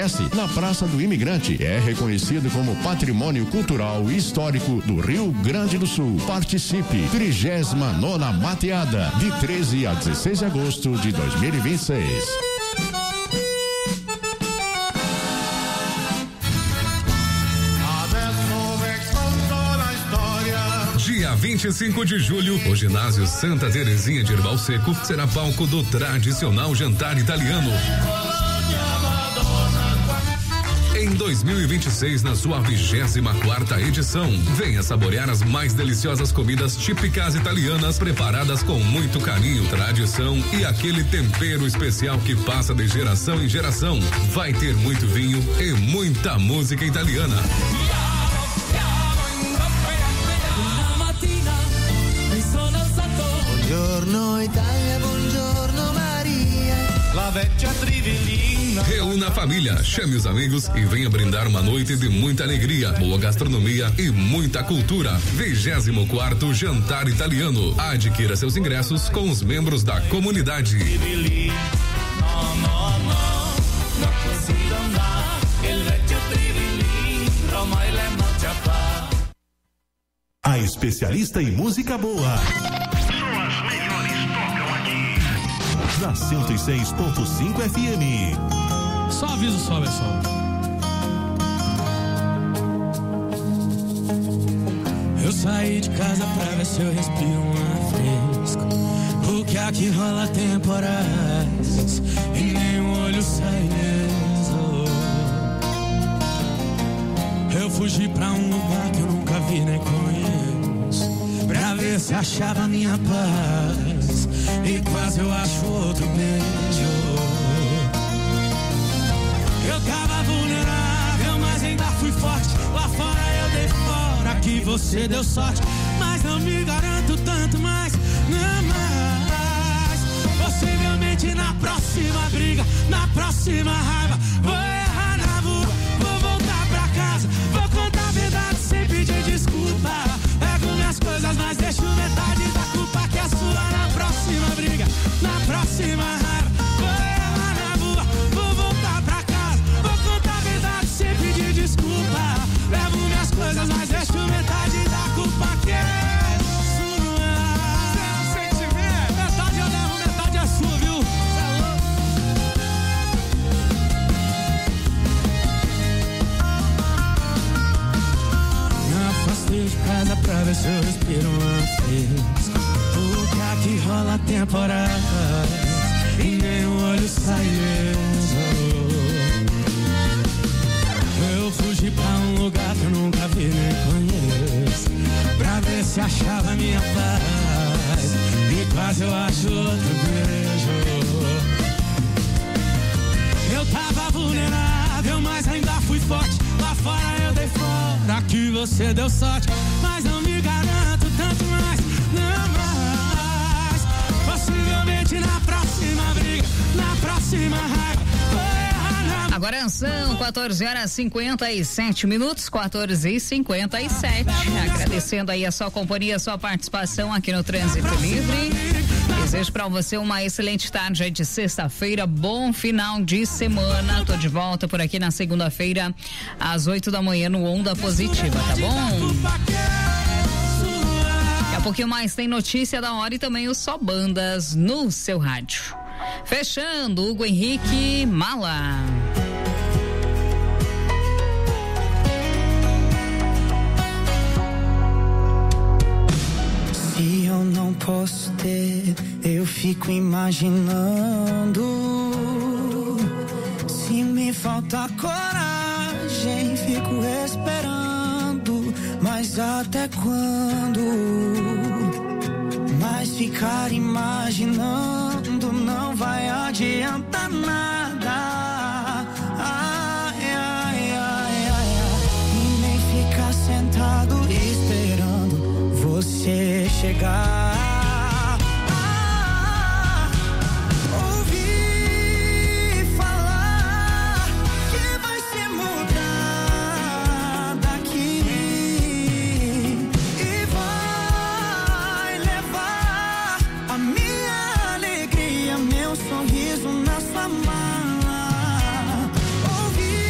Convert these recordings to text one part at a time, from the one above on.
na Praça do Imigrante. É reconhecido como Patrimônio Cultural e Histórico do Rio Grande do Sul. Participe. 39ª Mateada, de 13 a 16 de agosto de 2026. Dia 25 de julho, o ginásio Santa Terezinha de Erval Seco será palco do tradicional jantar italiano. Em 2026, na sua 24ª edição, venha saborear as mais deliciosas comidas típicas italianas preparadas com muito carinho, tradição e aquele tempero especial que passa de geração em geração. Vai ter muito vinho e muita música italiana. Buongiorno Italia, buongiorno Maria. La vecchia Trivelina. Reúna a família, chame os amigos e venha brindar uma noite de muita alegria, boa gastronomia e muita cultura. 24º Jantar Italiano. Adquira seus ingressos com os membros da comunidade. A especialista em música boa. Da 106.5 FM. Só aviso só, pessoal. Eu saí de casa pra ver se eu respiro um ar fresco. Porque aqui rola temporais e nem o olho sai mesmo. Eu fugi pra um lugar que eu nunca vi nem conheço, pra ver se achava minha paz. E quase eu acho outro beijo. Eu tava vulnerável, mas ainda fui forte. Lá fora eu dei fora, aqui você deu sorte. Mas não me garanto tanto mais, não mais. Possivelmente na próxima briga, na próxima raiva, vou errar na rua, vou voltar pra casa, vou contar a verdade sem pedir desculpa. Pego minhas coisas, mas deixo metade da culpa que é sua. Na próxima briga, na próxima raiva, vou errar na rua, vou voltar pra casa, vou contar a verdade sem pedir desculpa. Levo minhas coisas, mas deixo metade da culpa que é sua. Sem te ver, metade eu levo, metade é sua, viu? Me afastei de casa pra ver se eu respiro uma fresca. Porque aqui rola temporada e nem o olho sai mesmo. Eu fugi pra um lugar que eu nunca vi nem conheço, pra ver se achava minha paz. E quase eu acho outro beijo. Eu tava vulnerável, mas ainda fui forte. Lá fora eu dei fora, aqui você deu sorte. Mas não me garanto tanto mais, não mais. Possivelmente na próxima briga, na próxima raiva. Agora são 14h57, 14h57. Agradecendo aí a sua companhia, a sua participação aqui no Trânsito Livre. Desejo para você uma excelente tarde aí de sexta-feira, bom final de semana. Tô de volta por aqui na segunda-feira, às 8 da manhã no Onda Positiva, tá bom? Daqui a pouquinho mais tem notícia da hora e também o Só Bandas no seu rádio. Fechando, Hugo Henrique, Mala. Se eu não posso ter, eu fico imaginando. Se me falta coragem, fico esperando. Mas até quando? Mas ficar imaginando não vai adiantar nada. Ai, ai, ai, ai, ai. E nem ficar sentado esperando você chegar. Ouvi falar que vai se mudar daqui e vai levar a minha alegria, meu sorriso na sua mala. Ouvi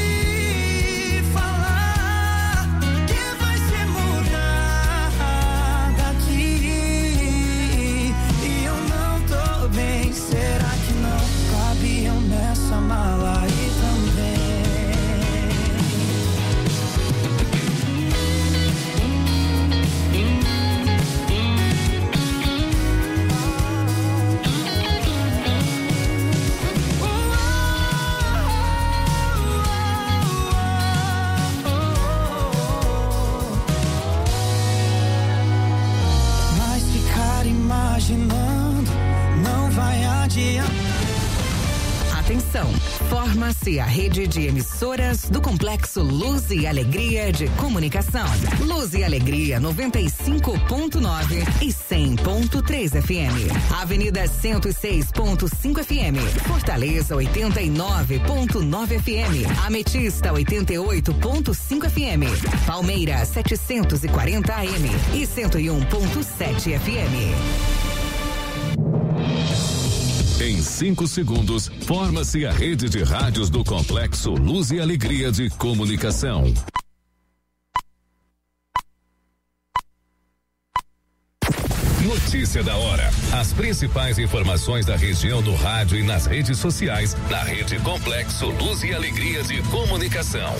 Forma-se a rede de emissoras do Complexo Luz e Alegria de Comunicação. Luz e Alegria 95.9 e 100.3 FM. Avenida 106.5 FM. Fortaleza 89.9 FM. Ametista 88.5 FM. Palmeiras 740 AM e 101.7 FM. Em 5 segundos, forma-se a rede de rádios do Complexo Luz e Alegria de Comunicação. Notícia da hora. As principais informações da região no rádio e nas redes sociais, na rede Complexo Luz e Alegria de Comunicação.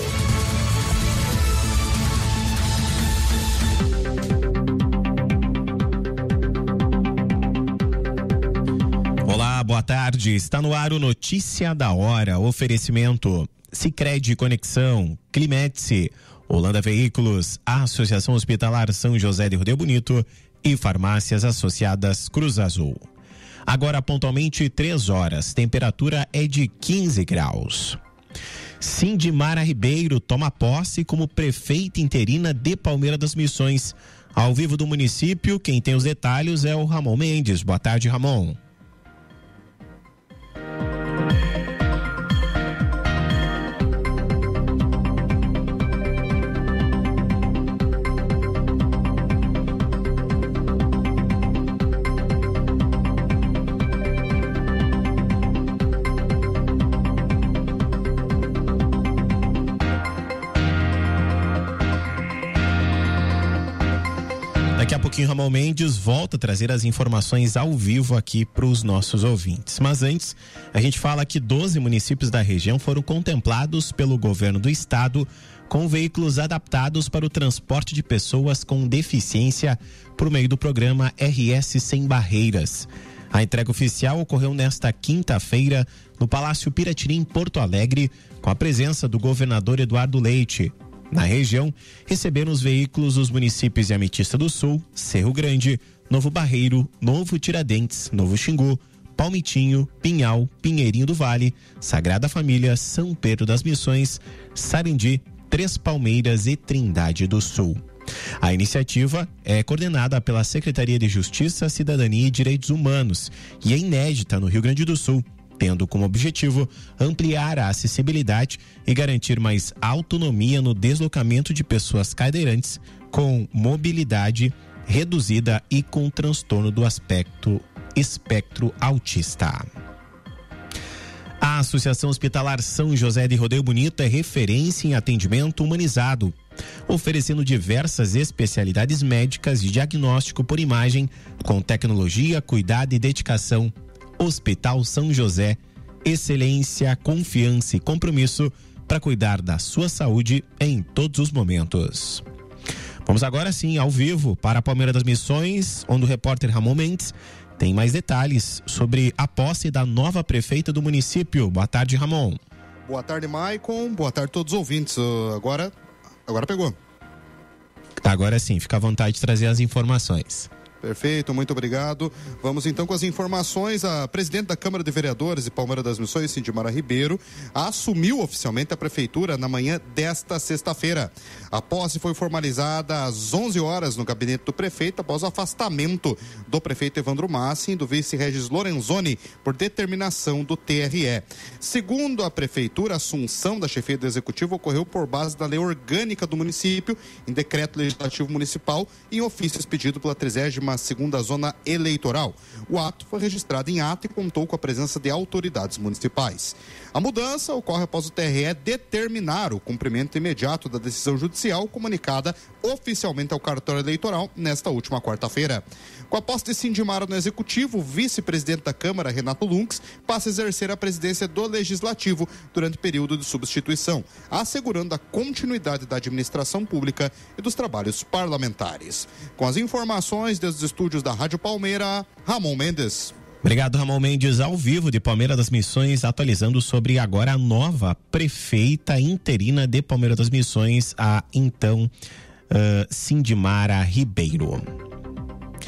Olá, boa tarde. Está no ar o Notícia da Hora. Oferecimento Sicredi Conexão, Climete, Holanda Veículos, a Associação Hospitalar São José de Rodeio Bonito e Farmácias Associadas Cruz Azul. Agora pontualmente 3 horas, temperatura é de 15 graus. Sindimara Ribeiro toma posse como prefeita interina de Palmeira das Missões. Ao vivo do município, quem tem os detalhes é o Ramon Mendes. Boa tarde, Ramon. Daqui a pouquinho, Ramon Mendes volta a trazer as informações ao vivo aqui para os nossos ouvintes. Mas antes, a gente fala que 12 municípios da região foram contemplados pelo governo do estado com veículos adaptados para o transporte de pessoas com deficiência por meio do programa RS Sem Barreiras. A entrega oficial ocorreu nesta quinta-feira no Palácio Piratirim, Porto Alegre, com a presença do governador Eduardo Leite. Na região, receberam os veículos os municípios de Ametista do Sul, Cerro Grande, Novo Barreiro, Novo Tiradentes, Novo Xingu, Palmitinho, Pinhal, Pinheirinho do Vale, Sagrada Família, São Pedro das Missões, Sarandi, Três Palmeiras e Trindade do Sul. A iniciativa é coordenada pela Secretaria de Justiça, Cidadania e Direitos Humanos e é inédita no Rio Grande do Sul, tendo como objetivo ampliar a acessibilidade e garantir mais autonomia no deslocamento de pessoas cadeirantes com mobilidade reduzida e com transtorno do espectro autista. A Associação Hospitalar São José de Rodeio Bonito é referência em atendimento humanizado, oferecendo diversas especialidades médicas de diagnóstico por imagem, com tecnologia, cuidado e dedicação. Hospital São José, excelência, confiança e compromisso para cuidar da sua saúde em todos os momentos. Vamos agora sim ao vivo para a Palmeira das Missões, onde o repórter Ramon Mendes tem mais detalhes sobre a posse da nova prefeita do município. Boa tarde, Ramon. Boa tarde, Maicon. Boa tarde a todos os ouvintes. Agora pegou. Agora sim, fica à vontade de trazer as informações. Perfeito, muito obrigado. Vamos então com as informações. A presidente da Câmara de Vereadores de Palmeira das Missões, Sindimara Ribeiro, assumiu oficialmente a prefeitura na manhã desta sexta-feira. A posse foi formalizada às 11 horas no gabinete do prefeito após o afastamento do prefeito Evandro Massi e do vice Regis Lorenzoni por determinação do TRE. Segundo a prefeitura, a assunção da chefia do executivo ocorreu por base da lei orgânica do município, em decreto legislativo municipal e em ofício expedido pela 32ª Zona Eleitoral. O ato foi registrado em ata e contou com a presença de autoridades municipais. A mudança ocorre após o TRE determinar o cumprimento imediato da decisão judicial comunicada oficialmente ao cartório eleitoral nesta última quarta-feira. Com a posse de Sindimara no executivo, o vice-presidente da Câmara, Renato Lunks, passa a exercer a presidência do Legislativo durante o período de substituição, assegurando a continuidade da administração pública e dos trabalhos parlamentares. Com as informações desde os estúdios da Rádio Palmeira, Ramon Mendes. Obrigado, Ramon Mendes, ao vivo de Palmeira das Missões, atualizando sobre agora a nova prefeita interina de Palmeira das Missões, a então Sindimara Ribeiro.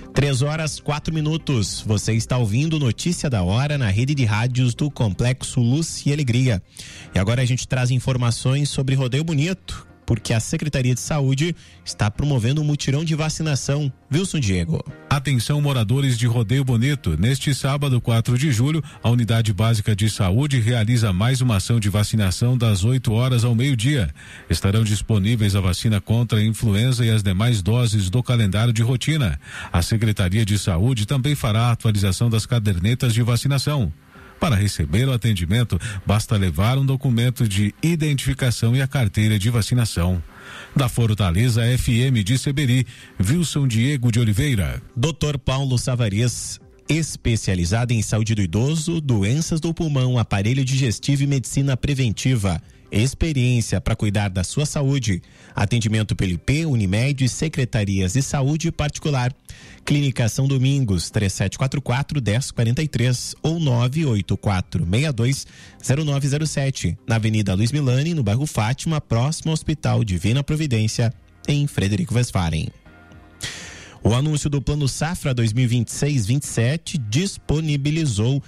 3h04. Você está ouvindo Notícia da Hora na rede de rádios do Complexo Luz e Alegria. E agora a gente traz informações sobre Rodeio Bonito, porque a Secretaria de Saúde está promovendo um mutirão de vacinação. Wilson Diego. Atenção, moradores de Rodeio Bonito. Neste sábado, 4 de julho, a Unidade Básica de Saúde realiza mais uma ação de vacinação das 8 horas ao meio-dia. Estarão disponíveis a vacina contra a influenza e as demais doses do calendário de rotina. A Secretaria de Saúde também fará a atualização das cadernetas de vacinação. Para receber o atendimento, basta levar um documento de identificação e a carteira de vacinação. Da Fortaleza FM de Seberi, Wilson Diego de Oliveira. Dr. Paulo Savarias, especializado em saúde do idoso, doenças do pulmão, aparelho digestivo e medicina preventiva. Experiência para cuidar da sua saúde. Atendimento pelo IP, Unimed, Secretarias de Saúde Particular. Clínica São Domingos, 3744-1043 ou 984620907. Na Avenida Luiz Milani, no bairro Fátima, próximo ao Hospital Divina Providência, em Frederico Westphalen. O anúncio do Plano Safra 2026-27 disponibilizou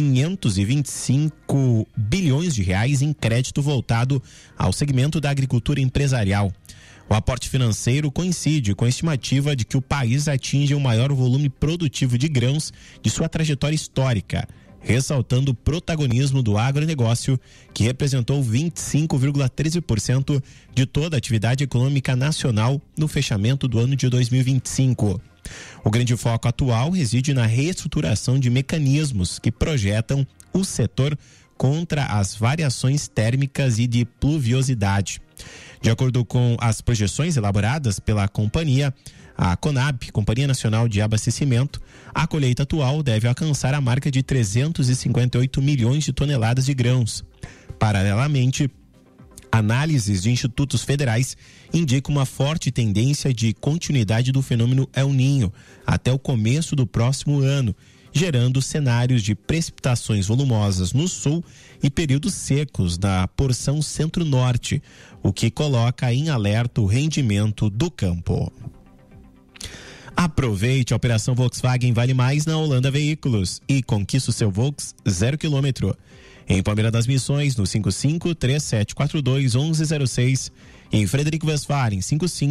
525 bilhões de reais em crédito voltado ao segmento da agricultura empresarial. O aporte financeiro coincide com a estimativa de que o país atinja o maior volume produtivo de grãos de sua trajetória histórica, ressaltando o protagonismo do agronegócio, que representou 25,13% de toda a atividade econômica nacional no fechamento do ano de 2025. O grande foco atual reside na reestruturação de mecanismos que projetam o setor contra as variações térmicas e de pluviosidade. De acordo com as projeções elaboradas pela companhia, a CONAB, Companhia Nacional de Abastecimento, a colheita atual deve alcançar a marca de 358 milhões de toneladas de grãos. Paralelamente, análises de institutos federais indicam uma forte tendência de continuidade do fenômeno El Niño até o começo do próximo ano, gerando cenários de precipitações volumosas no sul e períodos secos na porção centro-norte, o que coloca em alerta o rendimento do campo. Aproveite a operação Volkswagen Vale Mais na Holanda Veículos e conquista o seu Volks 0 km. Em Palmeira das Missões, no 55-3742-1106. E em Frederico Westphalen,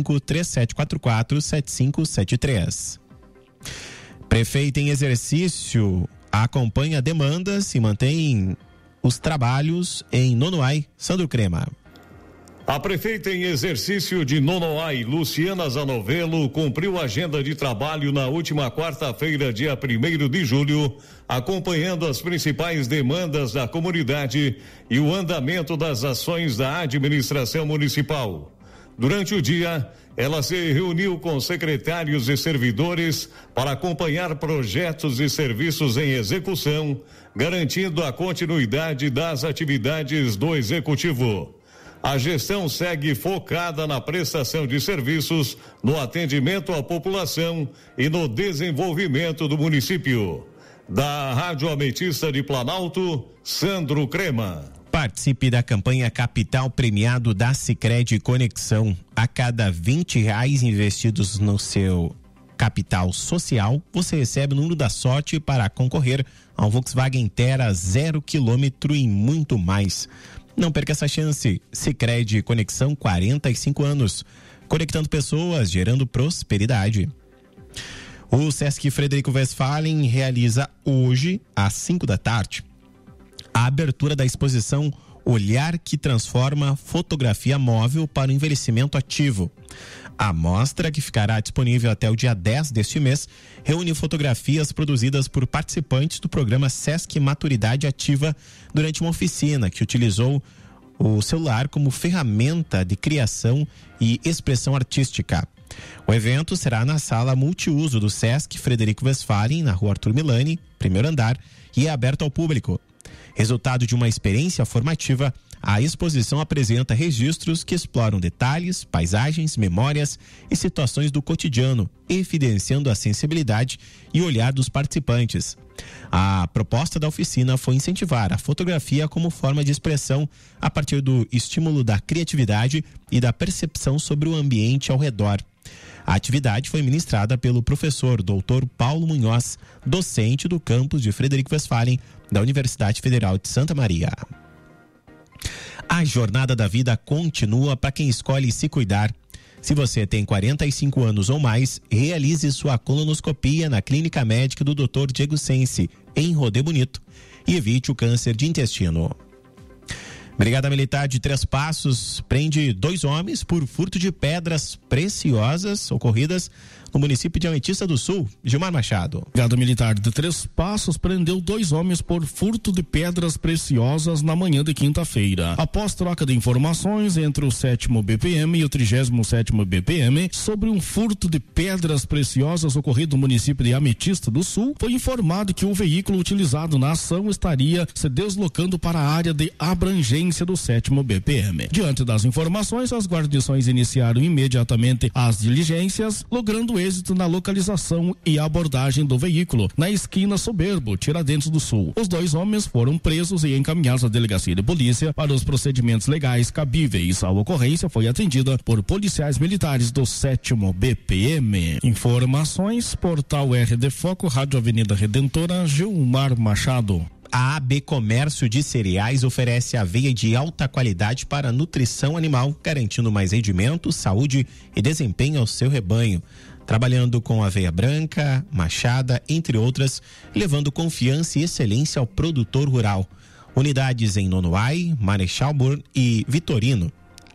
55-3744-7573. Prefeito em exercício acompanha demandas e mantém os trabalhos em Nonoai. Sandro Crema. A prefeita em exercício de Nonoai, Luciana Zanovello, cumpriu a agenda de trabalho na última quarta-feira, dia 1º de julho, acompanhando as principais demandas da comunidade e o andamento das ações da administração municipal. Durante o dia, ela se reuniu com secretários e servidores para acompanhar projetos e serviços em execução, garantindo a continuidade das atividades do executivo. A gestão segue focada na prestação de serviços, no atendimento à população e no desenvolvimento do município. Da Rádio Ametista de Planalto, Sandro Crema. Participe da campanha Capital Premiado da Sicredi Conexão. A cada R$20 investidos no seu capital social, você recebe o número da sorte para concorrer ao Volkswagen Terra 0 km e muito mais. Não perca essa chance. Sicredi Conexão, 45 anos. Conectando pessoas, gerando prosperidade. O Sesc Frederico Westphalen realiza hoje, às 5 da tarde, a abertura da exposição Olhar que Transforma Fotografia Móvel para o Envelhecimento Ativo. A mostra, que ficará disponível até o dia 10 deste mês, reúne fotografias produzidas por participantes do programa Sesc Maturidade Ativa durante uma oficina que utilizou o celular como ferramenta de criação e expressão artística. O evento será na sala multiuso do Sesc Frederico Westphalen, na rua Arthur Milani, primeiro andar, e é aberto ao público. Resultado de uma experiência formativa, a exposição apresenta registros que exploram detalhes, paisagens, memórias e situações do cotidiano, evidenciando a sensibilidade e olhar dos participantes. A proposta da oficina foi incentivar a fotografia como forma de expressão a partir do estímulo da criatividade e da percepção sobre o ambiente ao redor. A atividade foi ministrada pelo professor Dr. Paulo Munhoz, docente do campus de Frederico Westphalen, da Universidade Federal de Santa Maria. A jornada da vida continua para quem escolhe se cuidar. Se você tem 45 anos ou mais, realize sua colonoscopia na Clínica Médica do Dr. Diego Sense, em Rodeio Bonito, e evite o câncer de intestino. Brigada Militar de Três Passos prende 2 homens por furto de pedras preciosas ocorridas no município de Ametista do Sul. Gilmar Machado. Brigada Militar de Três Passos prendeu 2 homens por furto de pedras preciosas na manhã de quinta-feira. Após troca de informações entre o 7º BPM e o 37º BPM sobre um furto de pedras preciosas ocorrido no município de Ametista do Sul, foi informado que o veículo utilizado na ação estaria se deslocando para a área de abrangência do 7º BPM. Diante das informações, as guarnições iniciaram imediatamente as diligências, logrando êxito na localização e abordagem do veículo na esquina Soberbo, Tiradentes do Sul. Os 2 homens foram presos e encaminhados à delegacia de polícia para os procedimentos legais cabíveis. A ocorrência foi atendida por policiais militares do 7º BPM. Informações, Portal RD Foco, Rádio Avenida Redentora, Gilmar Machado. A AB Comércio de Cereais oferece aveia de alta qualidade para nutrição animal, garantindo mais rendimento, saúde e desempenho ao seu rebanho. Trabalhando com aveia branca, machada, entre outras, levando confiança e excelência ao produtor rural. Unidades em Nonoai, Marechal Burr e Vitorino.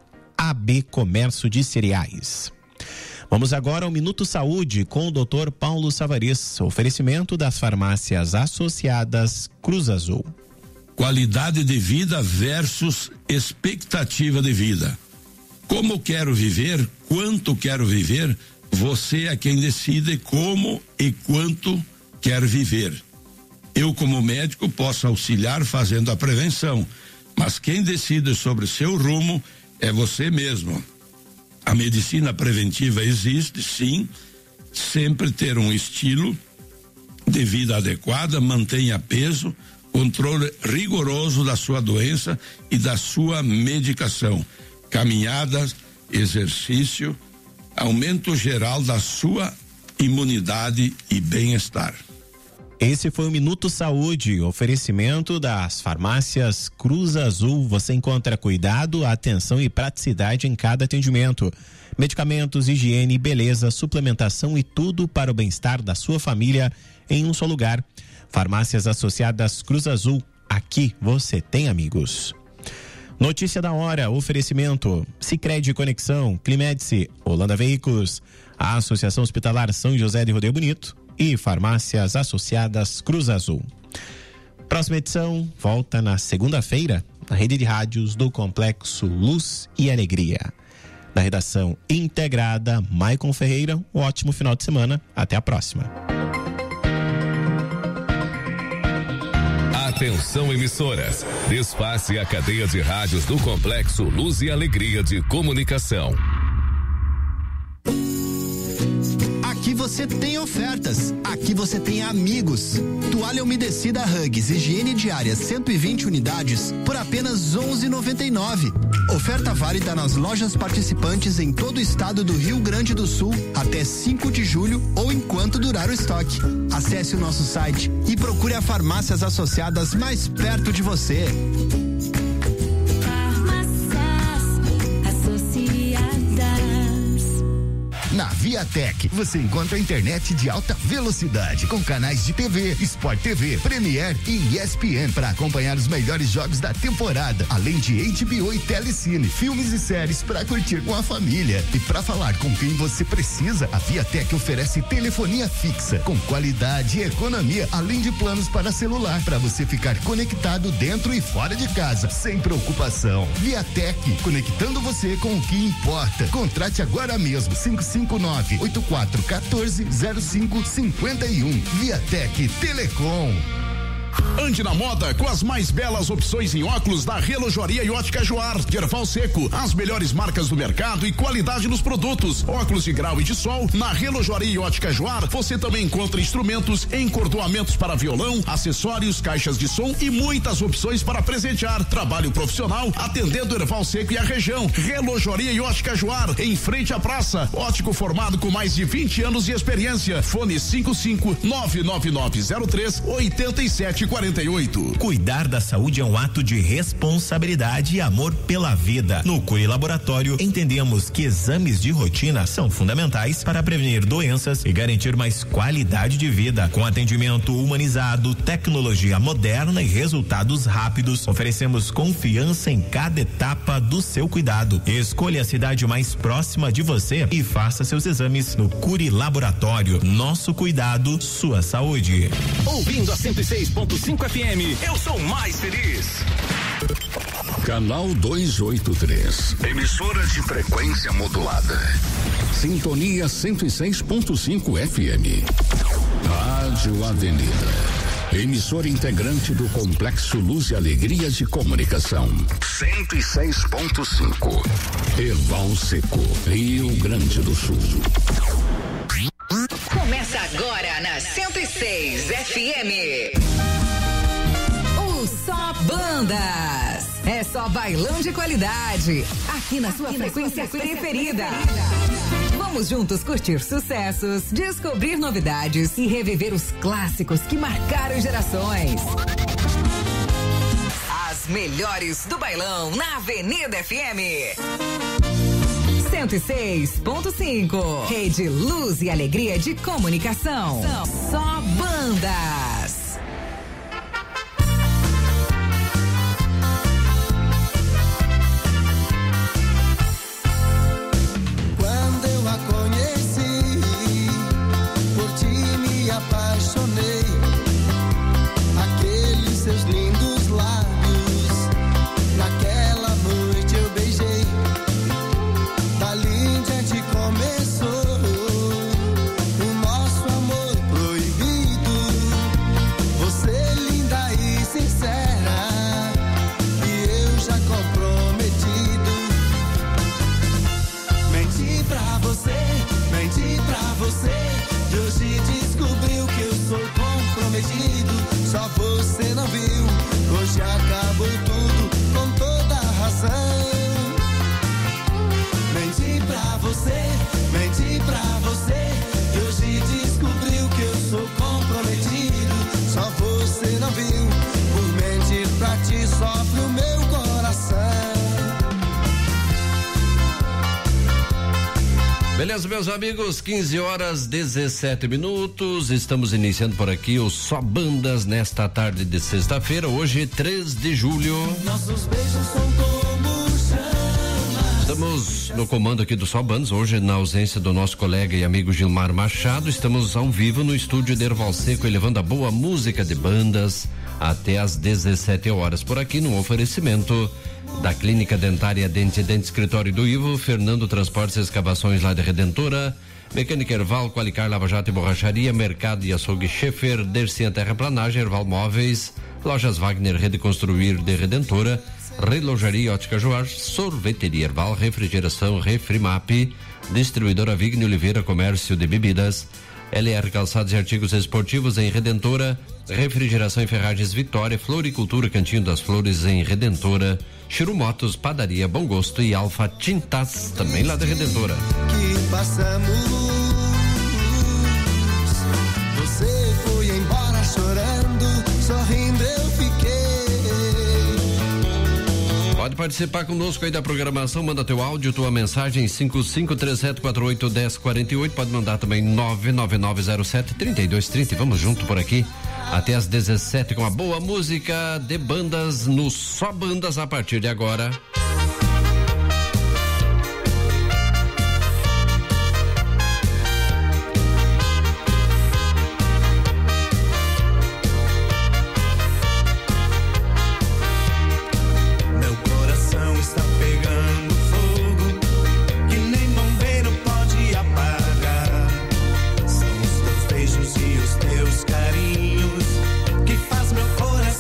AB Comércio de Cereais. Vamos agora ao Minuto Saúde com o Dr. Paulo Savares. Oferecimento das farmácias associadas Cruz Azul. Qualidade de vida versus expectativa de vida. Como quero viver, quanto quero viver, você é quem decide como e quanto quer viver. Eu, como médico, posso auxiliar fazendo a prevenção, mas quem decide sobre seu rumo é você mesmo. A medicina preventiva existe, sim, sempre ter um estilo de vida adequada, mantenha peso, controle rigoroso da sua doença e da sua medicação, caminhadas, exercício, aumento geral da sua imunidade e bem-estar. Esse foi o Minuto Saúde, oferecimento das farmácias Cruz Azul. Você encontra cuidado, atenção e praticidade em cada atendimento. Medicamentos, higiene, beleza, suplementação e tudo para o bem-estar da sua família em um só lugar. Farmácias associadas Cruz Azul. Aqui você tem amigos. Notícia da hora, oferecimento Sicredi Conexão, Climedice, Holanda Veículos, a Associação Hospitalar São José de Rodeio Bonito e farmácias associadas Cruz Azul. Próxima edição volta na segunda-feira na rede de rádios do Complexo Luz e Alegria. Na redação integrada, Maicon Ferreira, um ótimo final de semana. Até a próxima. Atenção, emissoras. Desface a cadeia de rádios do Complexo Luz e Alegria de Comunicação. Aqui você tem ofertas, aqui você tem amigos. Toalha umedecida Huggies, higiene diária 120 unidades por apenas R$11,99. Oferta válida nas lojas participantes em todo o estado do Rio Grande do Sul até 5 de julho ou enquanto durar o estoque. Acesse o nosso site e procure a farmácias associadas mais perto de você. Na Viatec, você encontra a internet de alta velocidade, com canais de TV, Sport TV, Premiere e ESPN para acompanhar os melhores jogos da temporada, além de HBO e Telecine, filmes e séries para curtir com a família. E para falar com quem você precisa, a Viatec oferece telefonia fixa, com qualidade e economia, além de planos para celular, para você ficar conectado dentro e fora de casa, sem preocupação. Viatec, conectando você com o que importa. Contrate agora mesmo, 559-8414-0551. Viatec Telecom. Ande na moda com as mais belas opções em óculos da Relojoaria e Ótica Joar, de Erval Seco. As melhores marcas do mercado e qualidade nos produtos. Óculos de grau e de sol, na Relojoaria e Ótica Joar, você também encontra instrumentos, encordoamentos para violão, acessórios, caixas de som e muitas opções para presentear. Trabalho profissional, atendendo Erval Seco e a região. Relojoaria e Ótica Joar, em frente à praça. Ótico formado com mais de 20 anos de experiência. Fone 55-99903-8748. Cuidar da saúde é um ato de responsabilidade e amor pela vida. No Curi Laboratório, entendemos que exames de rotina são fundamentais para prevenir doenças e garantir mais qualidade de vida. Com atendimento humanizado, tecnologia moderna e resultados rápidos, oferecemos confiança em cada etapa do seu cuidado. Escolha a cidade mais próxima de você e faça seus exames no Curi Laboratório. Nosso cuidado, sua saúde. Ouvindo a 106.5 FM, eu sou mais feliz. Canal 283. Emissora de frequência modulada. Sintonia 106.5 FM. Rádio Avenida. Emissora integrante do Complexo Luz e Alegria de Comunicação. 106.5. Erval Seco, Rio Grande do Sul. Começa agora na 106 FM. O Só Bandas. É só bailão de qualidade. Aqui na sua frequência preferida. Vamos juntos curtir sucessos, descobrir novidades e reviver os clássicos que marcaram gerações. As melhores do bailão na Avenida FM. 106.5. Rede Luz e Alegria de Comunicação. Só bandas. Quando eu a conheci, por ti me apaixonei. Aqueles seus lindos lábios, naquela noite eu beijei. Dali em diante começou o nosso amor proibido. Você linda e sincera, e eu já comprometido. Menti pra você, e hoje descobriu que eu sou comprometido. Só você não viu, hoje acabou tudo com toda a razão. Menti pra você, e hoje descobriu que eu sou comprometido. Só você não viu, por mentir pra ti sofre o meu coração. Beleza, meus amigos, 15h17. Estamos iniciando por aqui o Só Bandas nesta tarde de sexta-feira, hoje 3 de julho. Nossos beijos são como chama. Estamos no comando aqui do Só Bandas, hoje na ausência do nosso colega e amigo Gilmar Machado. Estamos ao vivo no estúdio de Erval Seco, elevando a boa música de bandas até às 17 horas. Por aqui no oferecimento da Clínica Dentária Dente Escritório do Ivo, Fernando Transportes e Escavações lá de Redentora, Mecânica Erval, Qualicar Lava Jato e Borracharia, Mercado e Açougue Schaefer, Dercian Terraplanagem, Erval Móveis, Lojas Wagner, Rede Construir de Redentora, Relojaria Ótica Joar, Sorveteria Erval, Refrigeração Refrimap, Distribuidora Vigne Oliveira, Comércio de Bebidas, LR Calçados e Artigos Esportivos em Redentora, Refrigeração e Ferragens Vitória, Floricultura Cantinho das Flores em Redentora, Chiru Motos, Padaria Bom Gosto e Alfa Tintas, também lá da Redentora. Que passamos, você foi embora chorando, sorrindo eu fiquei. Pode participar conosco aí da programação, manda teu áudio, tua mensagem 5537481048, pode mandar também 999073230. Vamos junto por aqui até às 17 com a boa música de bandas no Só Bandas a partir de agora. São os teus beijos e os teus carinhos que faz meu coração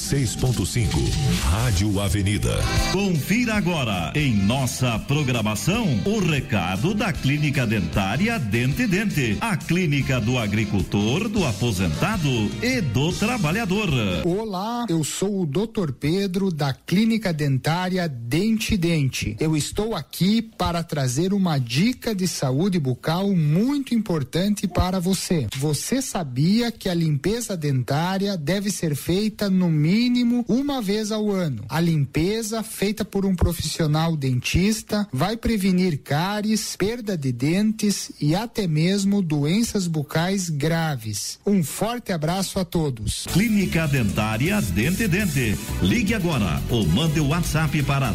106.5. Rádio Avenida. Confira agora em nossa programação o recado da Clínica Dentária Dente Dente, a clínica do agricultor, do aposentado e do trabalhador. Olá, eu sou o Dr. Pedro da Clínica Dentária Dente Dente. Eu estou aqui para trazer uma dica de saúde bucal muito importante para você. Você sabia que a limpeza dentária deve ser feita no mínimo uma vez ao ano? A limpeza feita por um profissional dentista vai prevenir cáries, perda de dentes e até mesmo doenças bucais graves. Um forte abraço a todos. Clínica Dentária Dente Dente. Ligue agora ou mande o WhatsApp para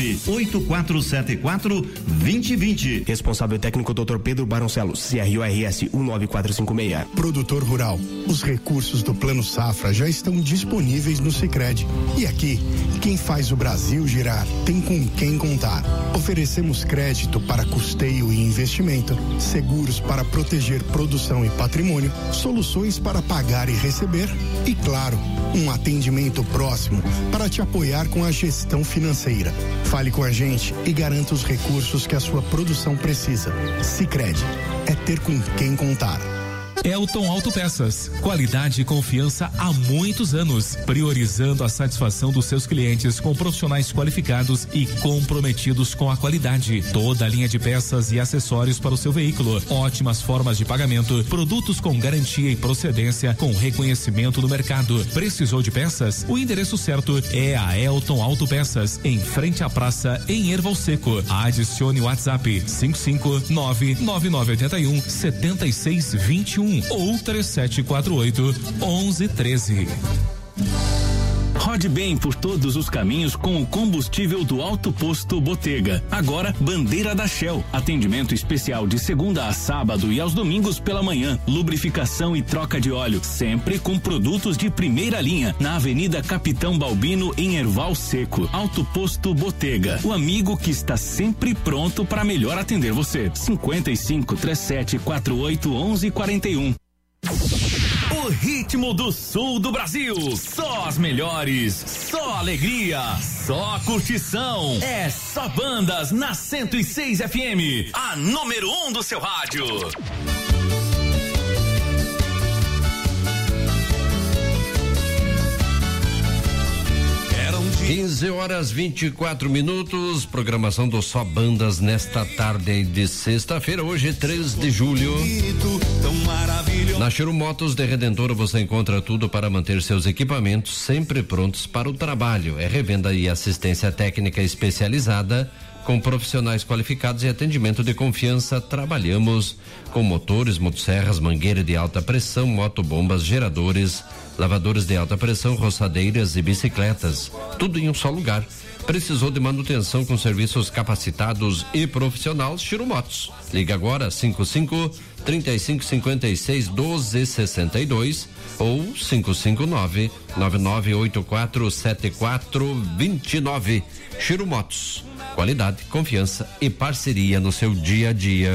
98474-2020. Responsável técnico Dr. Pedro Baroncelos, CRORS 19456. Produtor rural, os recursos do Plano Safra já estão disponíveis no Sicredi. E aqui, quem faz o Brasil girar tem com quem contar. Oferecemos crédito para custeio e investimento, seguros para proteger produção e patrimônio, soluções para pagar e receber e, claro, um atendimento próximo para te apoiar com a gestão financeira. Fale com a gente e garanta os recursos que a sua produção precisa. Sicredi, é ter com quem contar. Elton Autopeças, qualidade e confiança há muitos anos, priorizando a satisfação dos seus clientes com profissionais qualificados e comprometidos com a qualidade. Toda a linha de peças e acessórios para o seu veículo, ótimas formas de pagamento, produtos com garantia e procedência com reconhecimento no mercado. Precisou de peças? O endereço certo é a Elton Autopeças, em frente à praça em Erval Seco. Adicione o WhatsApp 559-9981-7621 ou 3748-1113. Rode bem por todos os caminhos com o combustível do Alto Posto Botega. Agora, bandeira da Shell. Atendimento especial de segunda a sábado e aos domingos pela manhã. Lubrificação e troca de óleo. Sempre com produtos de primeira linha. Na Avenida Capitão Balbino, em Erval Seco. Alto Posto Botega. O amigo que está sempre pronto para melhor atender você. 55-3748-1141. O ritmo do sul do Brasil. Só as melhores, só alegria, só curtição. É só bandas na 106 FM, a número 1 do seu rádio. 15h24, programação do Só Bandas nesta tarde de sexta-feira, hoje 3 de julho. Na Chiro Motos de Redentor você encontra tudo para manter seus equipamentos sempre prontos para o trabalho. É revenda e assistência técnica especializada com profissionais qualificados e atendimento de confiança. Trabalhamos com motores, motosserras, mangueira de alta pressão, motobombas, geradores, lavadores de alta pressão, roçadeiras e bicicletas. Tudo em um só lugar. Precisou de manutenção com serviços capacitados e profissionais? Chiro Motos. Liga agora 55-3556-1262 ou 559-9984-7429. Chiro Motos. Qualidade, confiança e parceria no seu dia a dia.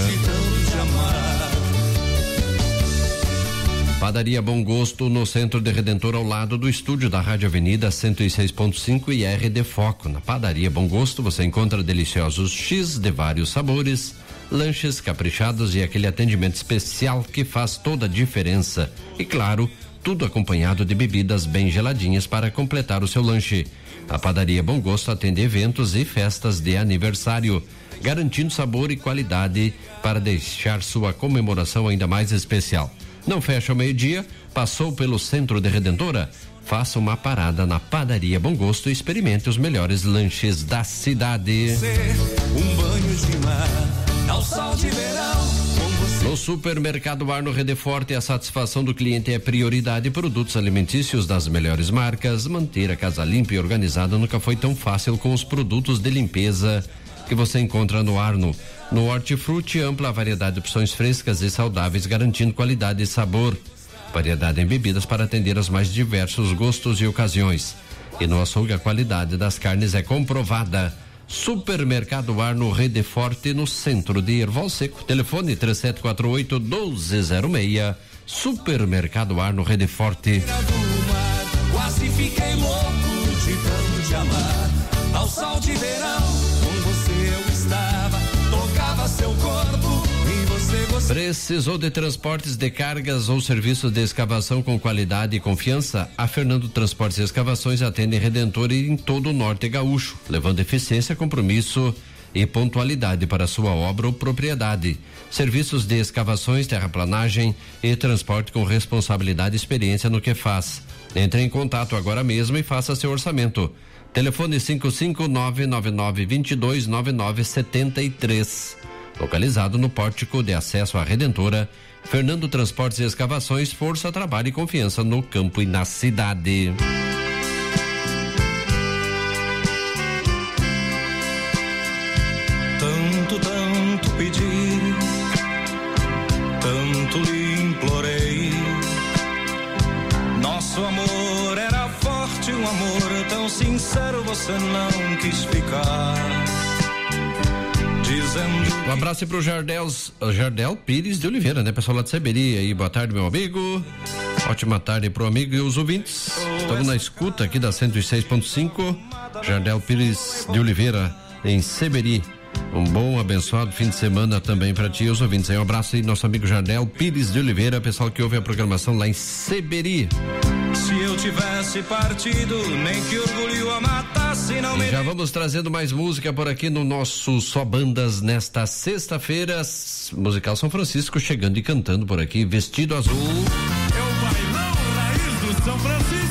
Padaria Bom Gosto no Centro de Redentor, ao lado do estúdio da Rádio Avenida 106.5 e RD Foco. Na Padaria Bom Gosto você encontra deliciosos X de vários sabores, lanches caprichados e aquele atendimento especial que faz toda a diferença. E claro, tudo acompanhado de bebidas bem geladinhas para completar o seu lanche. A Padaria Bom Gosto atende eventos e festas de aniversário, garantindo sabor e qualidade para deixar sua comemoração ainda mais especial. Não fecha ao meio-dia? Passou pelo Centro de Redentora? Faça uma parada na Padaria Bom Gosto e experimente os melhores lanches da cidade. Um banho de mar, ao sol de verão. No Supermercado Arno Redeforte, a satisfação do cliente é prioridade. Produtos alimentícios das melhores marcas. Manter a casa limpa e organizada nunca foi tão fácil com os produtos de limpeza que você encontra no Arno. No Hortifruti, ampla variedade de opções frescas e saudáveis, garantindo qualidade e sabor. Variedade em bebidas para atender aos mais diversos gostos e ocasiões. E no açougue, a qualidade das carnes é comprovada. Supermercado Arno Redeforte, no centro de Erval Seco. Telefone 3748-1206. Supermercado Arno Redeforte. Quase fiquei louco. te amar. Ao sol de verão, com você eu estava, tocava seu corpo e você gostava. Precisou de transportes de cargas ou serviços de escavação com qualidade e confiança? A Fernando Transportes e Escavações atende em Redentor e em todo o norte gaúcho, levando eficiência, compromisso e pontualidade para sua obra ou propriedade. Serviços de escavações, terraplanagem e transporte com responsabilidade e experiência no que faz. Entre em contato agora mesmo e faça seu orçamento. Telefone 55999229973. Localizado no pórtico de acesso à Redentora, Fernando Transportes e Escavações, força, trabalho e confiança no campo e na cidade. Tanto pedi, tanto lhe implorei. Nosso amor era forte, um amor tão sincero, você não quis ficar. Dizendo... Um abraço pro Jardel Pires de Oliveira, né? Pessoal lá de Seberi aí, boa tarde, meu amigo. Ótima tarde pro amigo e os ouvintes. Estamos na escuta aqui da 106.5. Jardel Pires de Oliveira em Seberi. Um bom, abençoado fim de semana também para ti e os ouvintes. Aí um abraço aí, nosso amigo Jardel Pires de Oliveira, pessoal que ouve a programação lá em Seberi. Se eu tivesse partido, nem que orgulho a matasse, não me... E já vamos trazendo mais música por aqui no nosso Só Bandas nesta sexta-feira. Musical São Francisco chegando e cantando por aqui, Vestido Azul. É o bailão raiz do São Francisco.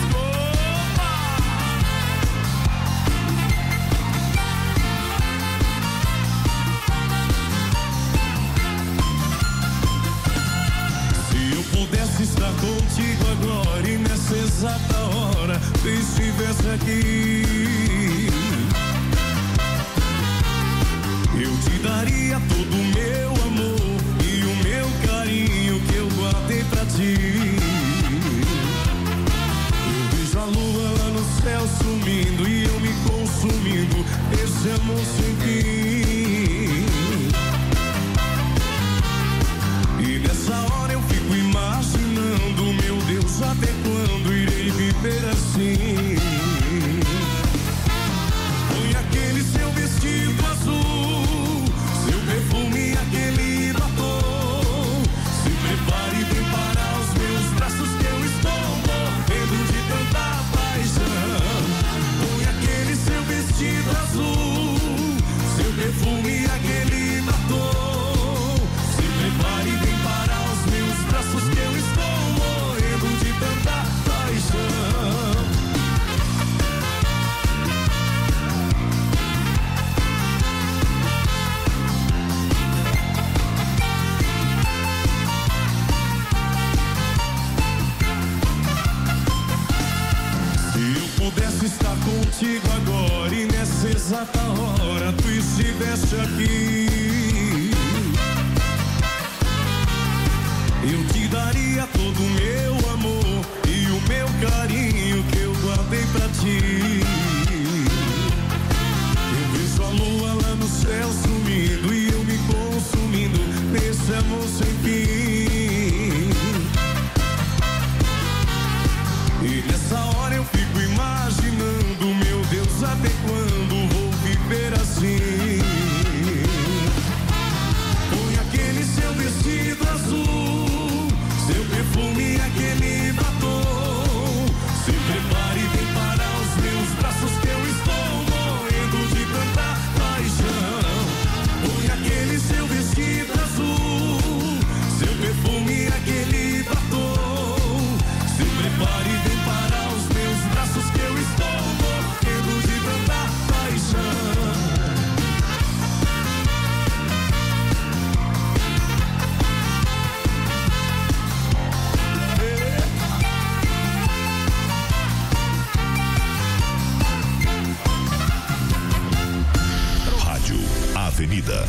Estar contigo agora e nessa exata hora se estivesse aqui, eu te daria todo o meu amor e o meu carinho que eu guardei pra ti. Eu vejo a lua lá no céu sumindo e eu me consumindo, esse amor sem fim. E nessa hora eu fico imaginando, meu Deus, até quando irei viver assim? Põe aquele seu vestido azul, seu perfume, aquele batom. Se prepare e vem para os meus braços que eu estou morrendo de tanta paixão. Põe aquele seu vestido azul, seu perfume, aquele batom. Se prepare e vem para os meus braços que eu estou morrendo de tanta paixão. Se eu pudesse estar contigo agora e nessa exata hora tu estivesse aqui, eu te daria todo o meu amor e o meu carinho que eu guardei pra ti. Eu vejo a lua lá no céu sumindo e eu me consumindo nesse amor sem fim. E nessa hora eu fico imaginando, meu Deus, até quando vou viver assim? Põe aquele seu vestido azul, seu perfume, aquele batom. Se prepare e vem para os meus braços que eu estou morrendo de tanta paixão. Põe aquele seu vestido azul, seu perfume, aquele batom. Se prepare e vem para os meus braços que eu estou morrendo de tanta paixão. Rádio Avenida.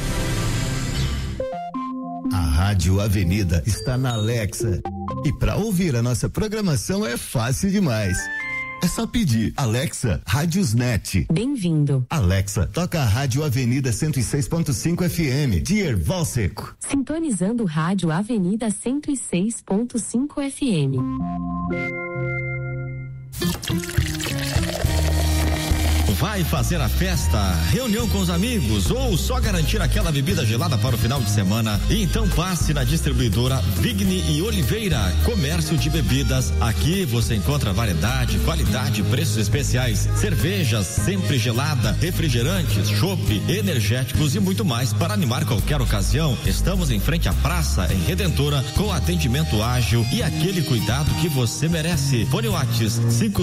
A Rádio Avenida está na Alexa. E para ouvir a nossa programação é fácil demais. É só pedir, Alexa, Rádiosnet. Bem-vindo. Alexa, toca a Rádio Avenida 106.5 FM, de Erval Seco. Sintonizando Rádio Avenida 106.5 FM. Vai fazer a festa, reunião com os amigos ou só garantir aquela bebida gelada para o final de semana? Então passe na distribuidora Vigni e Oliveira, comércio de bebidas. Aqui você encontra variedade, qualidade, preços especiais, cervejas sempre gelada, refrigerantes, chopp, energéticos e muito mais para animar qualquer ocasião. Estamos em frente à praça, em Redentora, com atendimento ágil e aquele cuidado que você merece. Fone Whats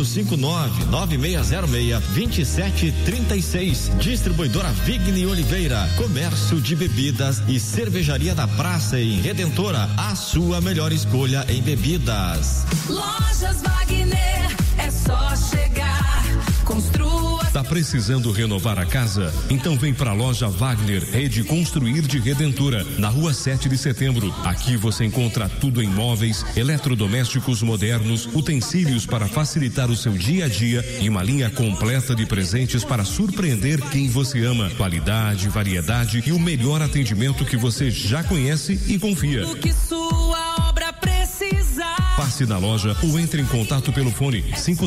559-9606-2736. Distribuidora Vigni Oliveira, comércio de bebidas e cervejaria da praça em Redentora, a sua melhor escolha em bebidas. Lojas Wagner, é só chegar, construa. Tá precisando renovar a casa? Então vem pra Loja Wagner, Rede Construir de Redentora, na Rua 7 de Setembro. Aqui você encontra tudo em móveis, eletrodomésticos modernos, utensílios para facilitar o seu dia a dia e uma linha completa de presentes para surpreender quem você ama. Qualidade, variedade e o melhor atendimento que você já conhece e confia. O que sua obra precisar. Passe na loja ou entre em contato pelo fone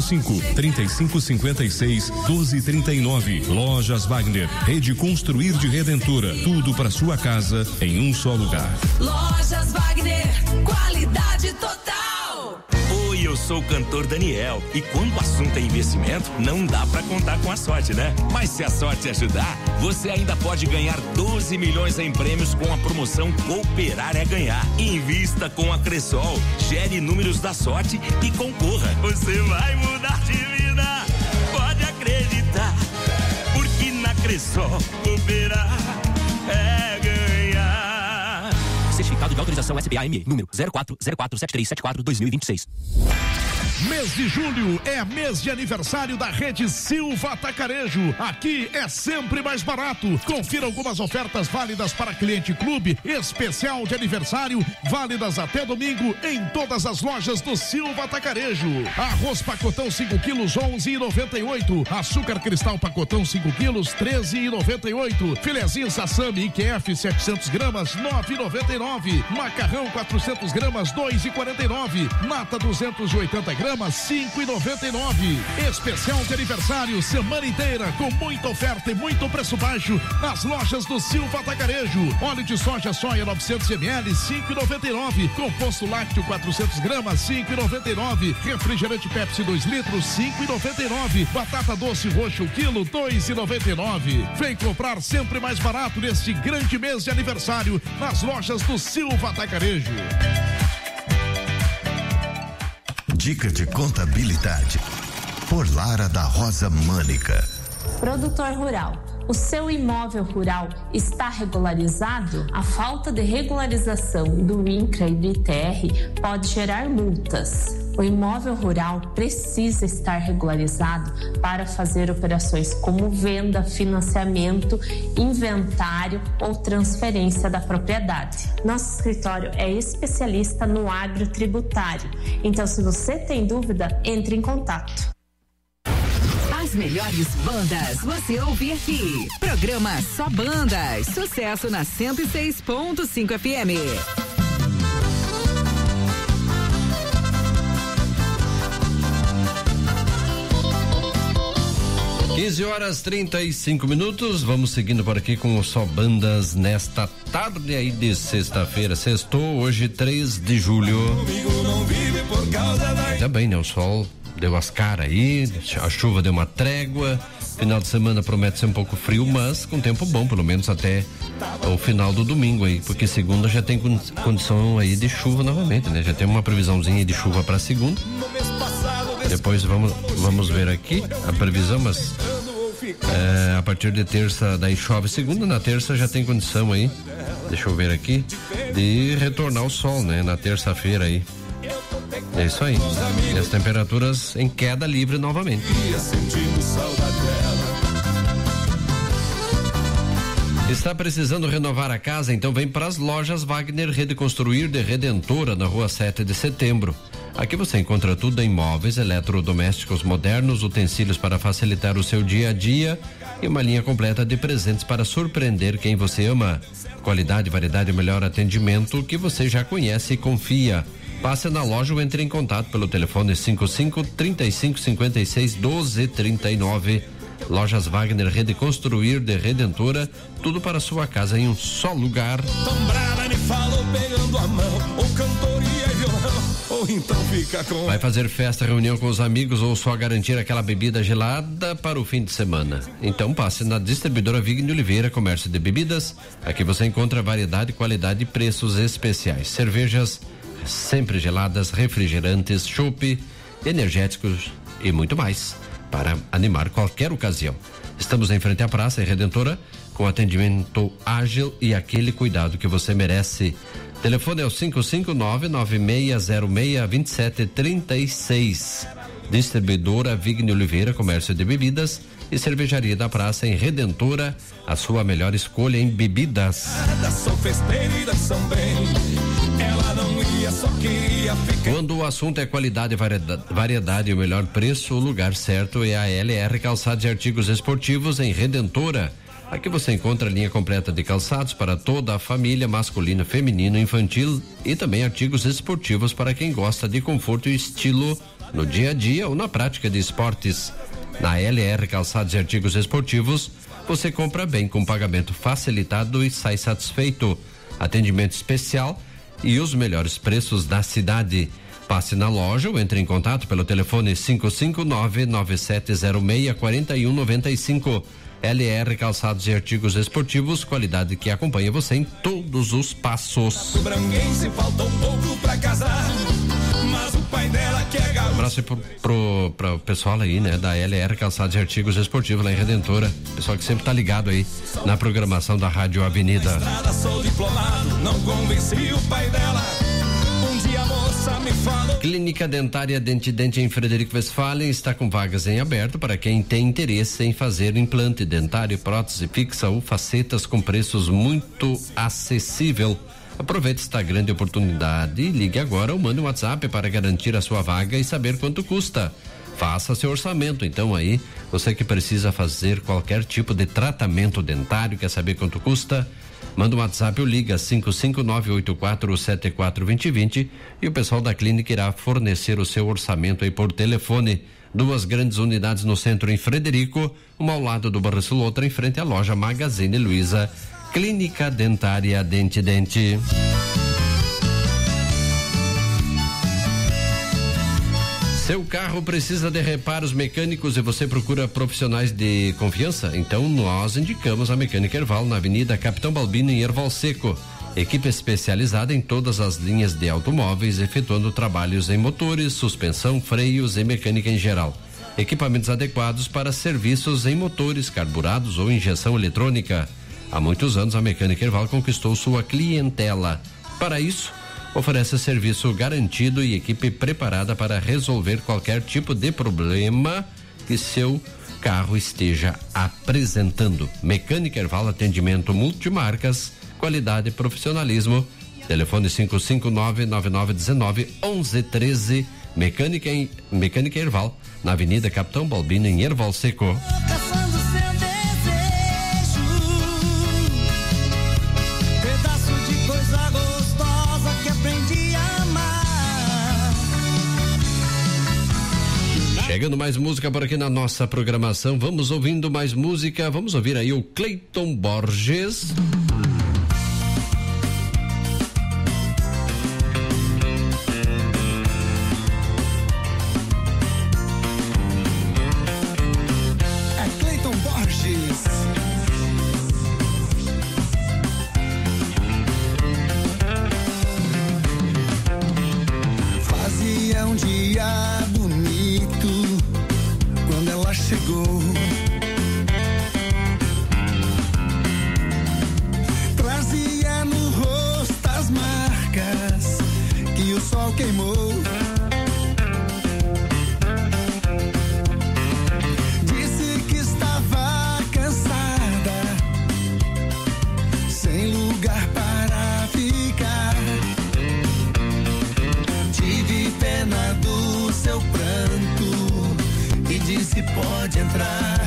55-3556-1239. Lojas Wagner, Rede Construir de Redentora. Tudo para sua casa em um só lugar. Lojas Wagner, qualidade total. Oi, eu sou o cantor Daniel e quando o assunto é investimento, não dá pra contar com a sorte, né? Mas se a sorte ajudar, você ainda pode ganhar 12 milhões em prêmios com a promoção Cooperar é Ganhar. Invista com a Cressol, gere números da sorte e concorra. Você vai mudar de vida, pode acreditar, porque na Cressol cooperar é ganhar. Certificado de autorização SBAME, número 04047374-2026. Mês de julho é mês de aniversário da Rede Silva Atacarejo. Aqui é sempre mais barato. Confira algumas ofertas válidas para cliente clube, especial de aniversário, válidas até domingo em todas as lojas do Silva Atacarejo. Arroz pacotão 5 quilos, 11,98. Açúcar cristal pacotão 5 quilos, 13,98. Filezinho sassami IQF 700 gramas, 9,99. Macarrão 400 gramas, 2,49. Nata 280 gramas, 5,99. Especial de aniversário, semana inteira, com muita oferta e muito preço baixo nas lojas do Silva Atacarejo. Óleo de soja 900 ml, 5,99. Composto lácteo 400 gramas, 5,99. Refrigerante Pepsi 2 litros, 5,99. Batata doce roxo, quilo, 2,99. Vem comprar sempre mais barato neste grande mês de aniversário nas lojas do Silva Atacarejo. Dica de contabilidade por Lara da Rosa Mânica. Produtor rural, o seu imóvel rural está regularizado? A falta de regularização do INCRA e do ITR pode gerar multas. O imóvel rural precisa estar regularizado para fazer operações como venda, financiamento, inventário ou transferência da propriedade. Nosso escritório é especialista no agrotributário. Então, se você tem dúvida, entre em contato. As melhores bandas você ouve aqui. Programa Só Bandas. Sucesso na 106.5 FM. 15h35. Vamos seguindo por aqui com o Só Bandas nesta tarde aí de sexta-feira. Sextou hoje, 3 de julho. Ainda bem, né? O sol deu as caras aí, a chuva deu uma trégua. Final de semana promete ser um pouco frio, mas com tempo bom, pelo menos até o final do domingo aí, porque segunda já tem condição aí de chuva novamente, né? Já tem uma previsãozinha de chuva para segunda. Depois vamos ver aqui a previsão, mas a partir de terça daí chove segunda, na terça já tem condição aí, deixa eu ver aqui, de retornar o sol, né? Na terça-feira aí. É isso aí. E as temperaturas em queda livre novamente. Está precisando renovar a casa? Então vem para as lojas Wagner Rede Construir de Redentora, na Rua 7 de Setembro. Aqui você encontra tudo em móveis, eletrodomésticos modernos, utensílios para facilitar o seu dia a dia e uma linha completa de presentes para surpreender quem você ama. Qualidade, variedade e melhor atendimento que você já conhece e confia. Passe na loja ou entre em contato pelo telefone 55-3556-1239. Lojas Wagner, Rede Construir de Redentora, tudo para sua casa em um só lugar. Tombrada me falou pegando a mão, ou cantoria e violão, ou então fica com... Vai fazer festa, reunião com os amigos ou só garantir aquela bebida gelada para o fim de semana? Então passe na distribuidora Vigni Oliveira, comércio de bebidas. Aqui você encontra variedade, qualidade e preços especiais. Cervejas sempre geladas, refrigerantes, chopp, energéticos e muito mais para animar qualquer ocasião. Estamos em frente à praça, em Redentora, com atendimento ágil e aquele cuidado que você merece. Telefone é o 559-9606-2736. Distribuidora Vigni Oliveira, comércio de bebidas e cervejaria da praça em Redentora, a sua melhor escolha em bebidas. Sou festeira e dançam bem. Ela não ia, só queria ficar. Quando o assunto é qualidade, variedade e o melhor preço, o lugar certo é a LR Calçados e Artigos Esportivos em Redentora. Aqui você encontra a linha completa de calçados para toda a família, masculino, feminino, infantil e também artigos esportivos para quem gosta de conforto e estilo no dia a dia ou na prática de esportes. Na LR Calçados e Artigos Esportivos, você compra bem com pagamento facilitado e sai satisfeito. Atendimento especial e os melhores preços da cidade. Passe na loja ou entre em contato pelo telefone 559-9706-4195. LR Calçados e Artigos Esportivos, qualidade que acompanha você em todos os passos. Branguense faltou pouco pra casar, mas o pai dela quer gaúcho. Abraço pro pessoal aí, né, da LR Calçados e Artigos Esportivos lá em Redentora, pessoal que sempre tá ligado aí na programação da Rádio Avenida. Na estrada sou diplomado, não convenci o pai dela. Um dia a moça me falou. Clínica Dentária Dente Dente em Frederico Westphalen está com vagas em aberto para quem tem interesse em fazer implante dentário, prótese fixa ou facetas com preços muito acessível. Aproveite esta grande oportunidade e ligue agora ou mande um WhatsApp para garantir a sua vaga e saber quanto custa. Faça seu orçamento, então aí, você que precisa fazer qualquer tipo de tratamento dentário, quer saber quanto custa? Manda um WhatsApp ou liga 55984742020 e o pessoal da clínica irá fornecer o seu orçamento aí por telefone. 2 grandes unidades no centro em Frederico, uma ao lado do Barrosul, outra em frente à loja Magazine Luiza. Clínica Dentária Dente Dente. Seu carro precisa de reparos mecânicos e você procura profissionais de confiança? Então nós indicamos a Mecânica Erval na Avenida Capitão Balbino em Erval Seco. Equipe especializada em todas as linhas de automóveis, efetuando trabalhos em motores, suspensão, freios e mecânica em geral. Equipamentos adequados para serviços em motores, carburados ou injeção eletrônica. Há muitos anos a Mecânica Erval conquistou sua clientela. Para isso, oferece serviço garantido e equipe preparada para resolver qualquer tipo de problema que seu carro esteja apresentando. Mecânica Erval, atendimento multimarcas, qualidade e profissionalismo. Telefone 559-9919-1113. Mecânica Erval, na Avenida Capitão Balbino em Erval Seco. Chegando mais música por aqui na nossa programação, vamos ouvindo mais música, vamos ouvir aí o Cleiton Borges. É Cleiton Borges. Fazia um dia bonito quando ela chegou. Trazia no rosto as marcas que o sol queimou. Disse que estava cansada, sem lugar para ficar. Tive pena do seu pranto e disse: pode entrar.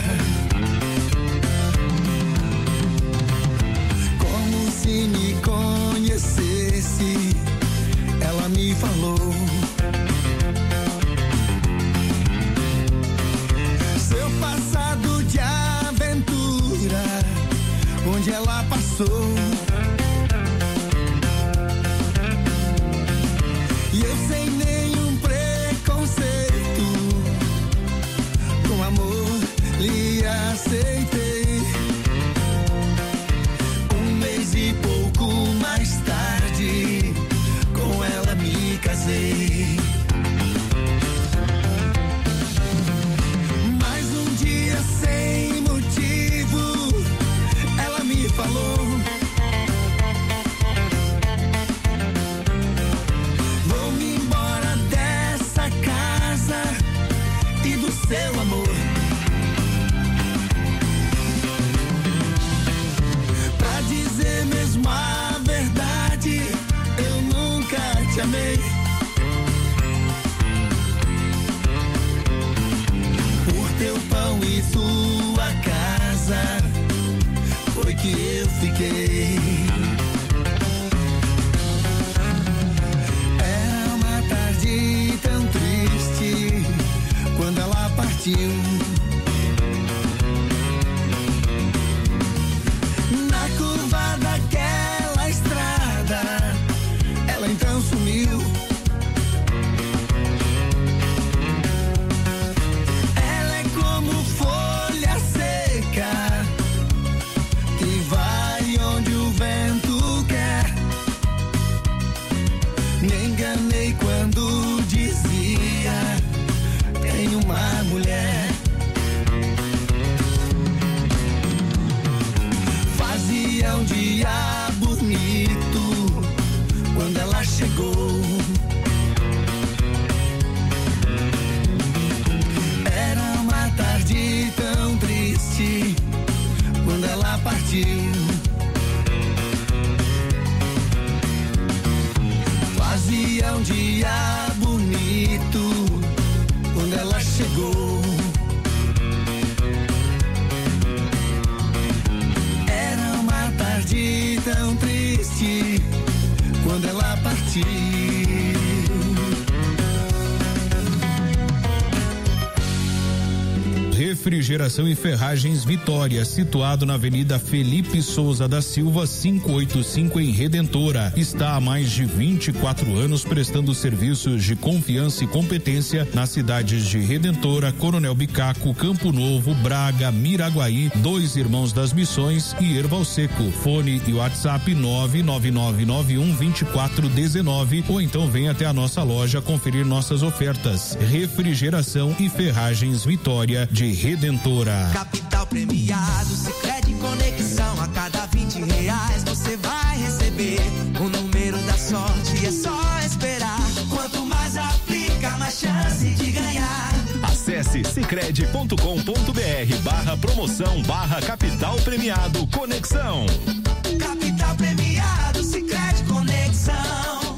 Como se me conhecesse, ela me falou: seu passado de onde ela passou. E eu sem nenhum preconceito, com amor lhe aceitei. Um mês e pouco mais tarde, com ela me casei. Mas um dia sem motivo, ela me falou: vou-me embora dessa casa e do seu amor. Pra dizer mesmo a verdade, eu nunca te amei. Por teu pão e tua casa foi que eu fiquei. Era uma tarde tão triste quando ela partiu. Na curva daquela estrada, ela então sumiu. Ela é como folha seca que vai onde o vento quer. Me enganei quando dizia: tem uma mulher. Fazia um dia bonito quando ela chegou. Era uma tarde tão triste quando ela partiu. Fazia um dia bonito quando ela chegou. Era uma tarde tão triste quando ela partiu. Refrigeração e Ferragens Vitória, situado na Avenida Felipe Souza da Silva, 585 em Redentora. Está há mais de 24 anos prestando serviços de confiança e competência nas cidades de Redentora, Coronel Bicaco, Campo Novo, Braga, Miraguaí, Dois Irmãos das Missões e Erval Seco. Fone e WhatsApp 999912419 ou então vem até a nossa loja conferir nossas ofertas. Refrigeração e Ferragens Vitória de Redentora. Capital premiado, Sicredi Conexão. A cada R$20 você vai receber o número da sorte. É só esperar. Quanto mais aplica, mais chance de ganhar. Acesse sicredi.com.br/promoção/capital premiado Conexão. Capital premiado, Sicredi Conexão.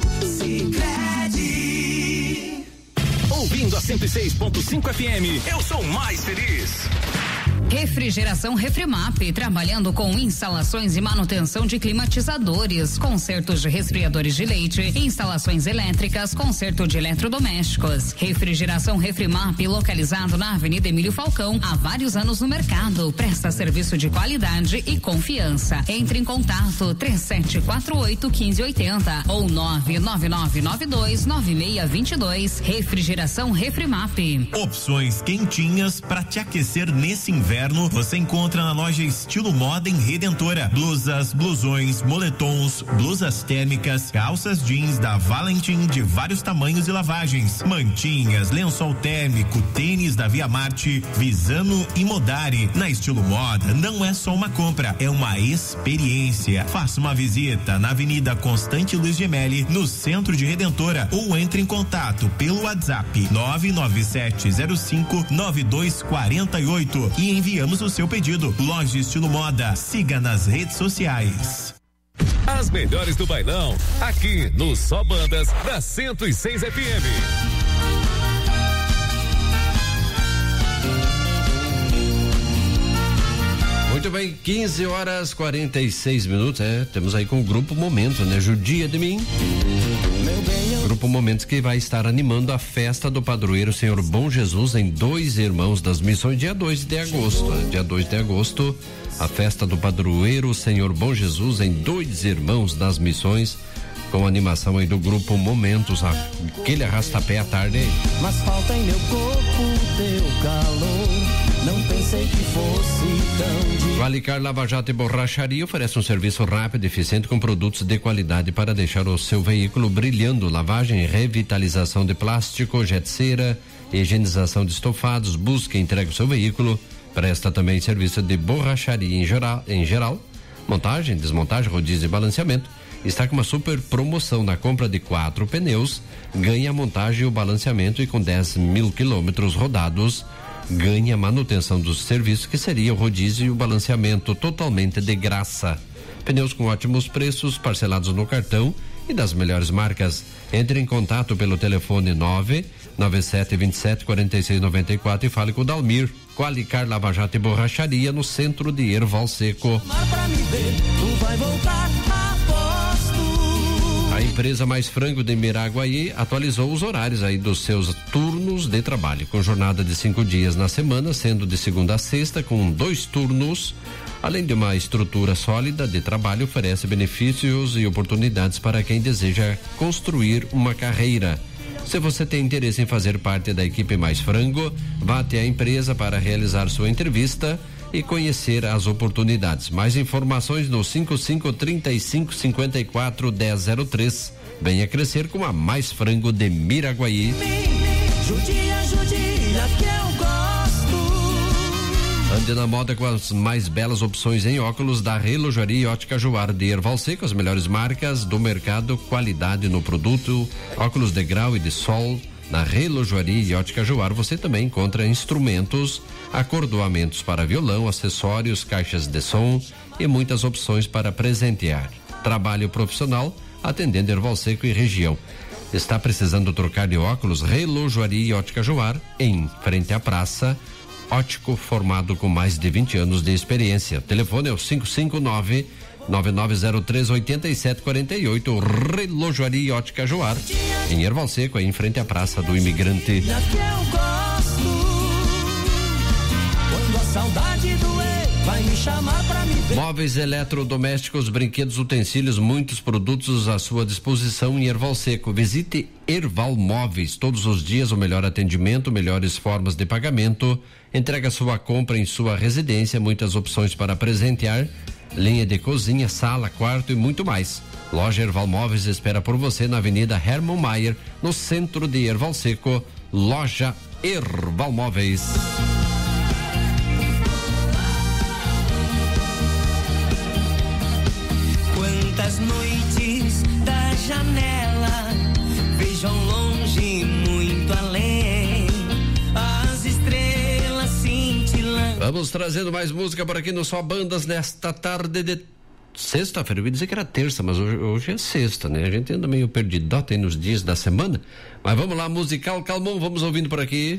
Sicredi. Ouvindo a 106.5 FM, eu sou mais feliz. Refrigeração Refrimap, trabalhando com instalações e manutenção de climatizadores, consertos de resfriadores de leite, instalações elétricas, conserto de eletrodomésticos. Refrigeração Refrimap, localizado na Avenida Emílio Falcão, há vários anos no mercado, presta serviço de qualidade e confiança. Entre em contato 3748-1580 ou 99992-9622. Refrigeração Refrimap. Opções quentinhas para te aquecer nesse inverno você encontra na loja Estilo Moda em Redentora. Blusas, blusões, moletons, blusas térmicas, calças jeans da Valentim de vários tamanhos e lavagens, mantinhas, lençol térmico, tênis da Via Marte, Visano e Modari. Na Estilo Moda não é só uma compra, é uma experiência. Faça uma visita na Avenida Constante Luiz Gemelli, no centro de Redentora, ou entre em contato pelo WhatsApp 997059248 e enviamos o seu pedido. Loja Estilo Moda, siga nas redes sociais. As melhores do bailão, aqui no Só Bandas da 106 FM. Muito bem, 15h46. Temos aí com o Grupo Momento, né? Judia de mim. Grupo Momentos que vai estar animando a festa do padroeiro Senhor Bom Jesus em Dois Irmãos das Missões, dia 2 de agosto. Dia 2 de agosto, a festa do padroeiro Senhor Bom Jesus em Dois Irmãos das Missões, com animação aí do grupo Momentos, aquele arrastapé à tarde aí. Mas falta em meu corpo teu calor, não pensei que fosse tão Qualicar Lava Jato e Borracharia oferece um serviço rápido e eficiente com produtos de qualidade para deixar o seu veículo brilhando. Lavagem, revitalização de plástico, jet cera, higienização de estofados, busca e entrega o seu veículo. Presta também serviço de borracharia em geral, montagem, desmontagem, rodízio e balanceamento. Está com uma super promoção na compra de 4 pneus, ganha a montagem e o balanceamento, e com 10 mil quilômetros rodados, ganha a manutenção dos serviços, que seria o rodízio e o balanceamento totalmente de graça. Pneus com ótimos preços, parcelados no cartão e das melhores marcas. Entre em contato pelo telefone 997274694 e fale com o Dalmir. Qualicar Lava Jato e Borracharia, no centro de Erval Seco. A empresa Mais Frango de Miraguaí atualizou os horários aí dos seus turnos de trabalho, com jornada de 5 dias na semana, sendo de segunda a sexta, com 2 turnos. Além de uma estrutura sólida de trabalho, oferece benefícios e oportunidades para quem deseja construir uma carreira. Se você tem interesse em fazer parte da equipe Mais Frango, vá até a empresa para realizar sua entrevista e conhecer as oportunidades. Mais informações no 5535541003. Venha crescer com a Mais Frango de Miraguaí. Judia que eu gosto. Ande na moda com as mais belas opções em óculos da Relojoaria e Ótica Joar de Erval Seco, as melhores marcas do mercado, qualidade no produto, óculos de grau e de sol. Na Relojoaria e Ótica Joar você também encontra instrumentos, acordoamentos para violão, acessórios, caixas de som e muitas opções para presentear. Trabalho profissional atendendo Erval Seco e região. Está precisando trocar de óculos? Relojoaria e Ótica Joar, em frente à praça. Ótico formado com mais de 20 anos de experiência. O telefone é o 559-9903-8748. Relojoaria e Ótica Joar, em Erval Seco, aí em frente à Praça do Imigrante. Quando a saudade doer, vai me chamar pra me ver. Móveis eletrodomésticos, brinquedos, utensílios, muitos produtos à sua disposição em Erval Seco. Visite Erval Móveis. Todos os dias o melhor atendimento, melhores formas de pagamento. Entrega sua compra em sua residência, muitas opções para presentear, linha de cozinha, sala, quarto e muito mais. Loja Erval Móveis espera por você na Avenida Hermann Mayer, no centro de Erval Seco. Loja Erval Móveis. Quantas noites da janela vejo ao longe, muito além, as estrelas cintilando. Vamos trazendo mais música por aqui no Só Bandas nesta tarde de sexta-feira. Eu ia dizer que era terça, mas hoje é sexta, né? A gente anda meio perdidota aí nos dias da semana. Mas vamos lá, musical Calmon, vamos ouvindo por aqui.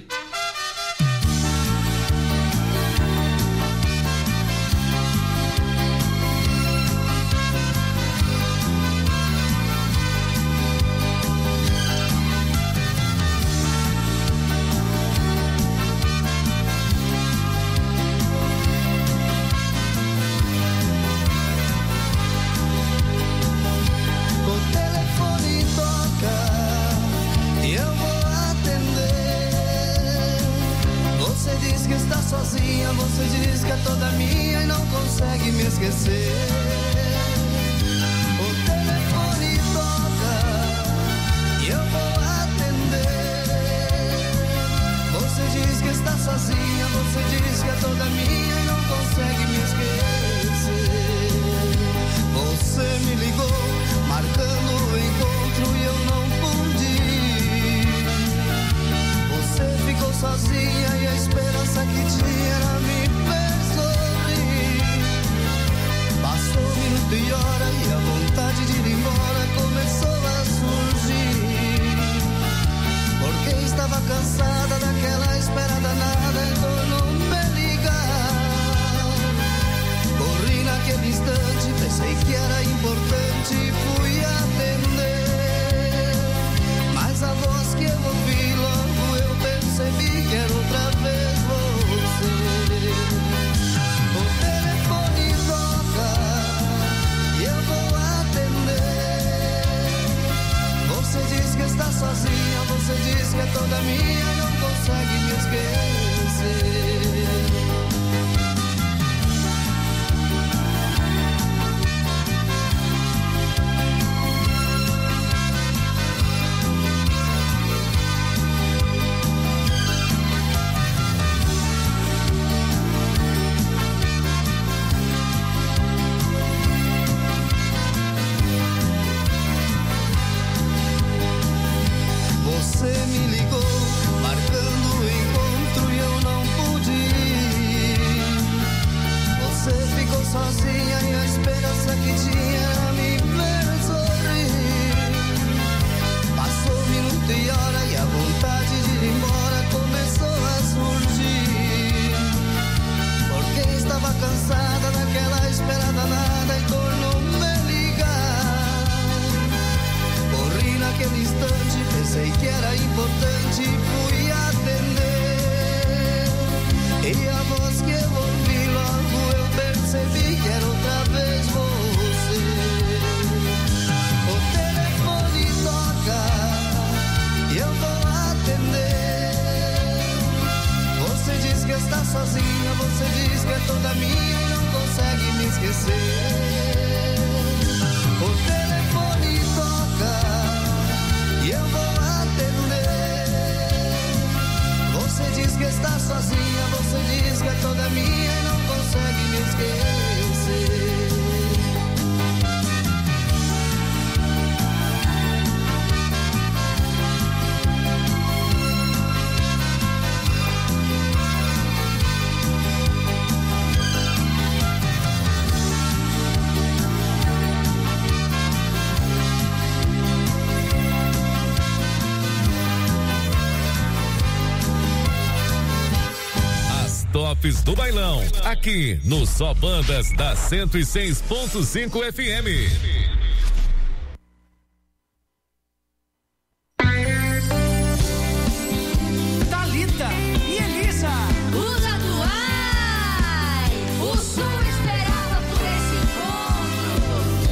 que é toda minha e não consegue me esquecer. Você me ligou, marcando o encontro e eu não pude ir. Você ficou sozinha e a esperança que tinha era me ver sorrir. Passou minuto e hora e a vontade de ir embora começou a surgir. Porque estava cansada daquela espera danada e tornou-me ligar. Corri naquele instante, pensei que era importante e fui atender. E a voz que eu ouvi logo eu percebi que era outra vez você. O telefone toca e eu vou atender. Você diz que está sozinha, você diz que é toda minha e não consegue me esquecer. O telefone toca e eu vou atender. Você diz que está sozinha, você diz que é toda minha e não consegue me esquecer. Tops do bailão, aqui no Só Bandas da 106.5 FM.